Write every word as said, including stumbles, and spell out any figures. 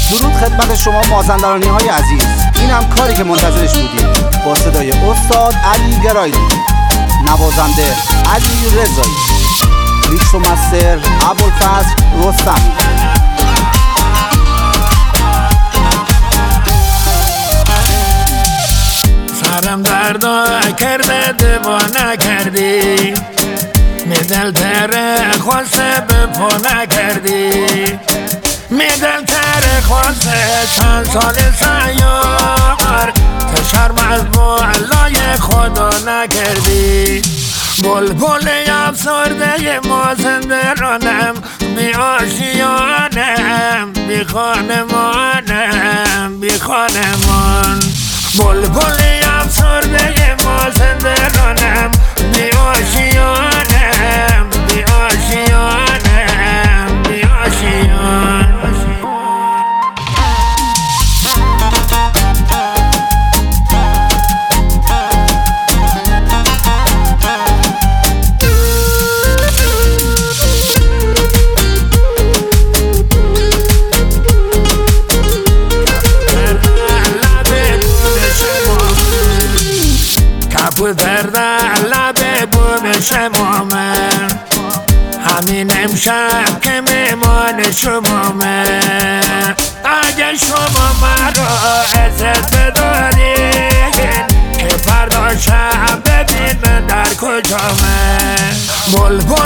درود خدمت شما مازندرانی های عزیز. این هم کاری که منتظرش بودیم، با صدای استاد علی گرایلی، نوازنده علی رضایی، میکس و مستر ابوالفضل رستمی. سرم درد کرده دیوانه کردی، می دل تر خواسته به پا نکردی، می دل تر خواسته چند سال سیار، تا شرم از بالای خدا نکردی. بلبل افسرده مازندرانم، بی آشیانم، بی خانمانم، بی خانمان. بلبل افسرده مازندرانم، بی آشیانم، بی آشیانم، بی آشیان. در لب بوم شمامه، همین امشب که میمان شمامه. اگه شما مرا عزت بدارین، که فردا شب ببین من در کجامه. بلبل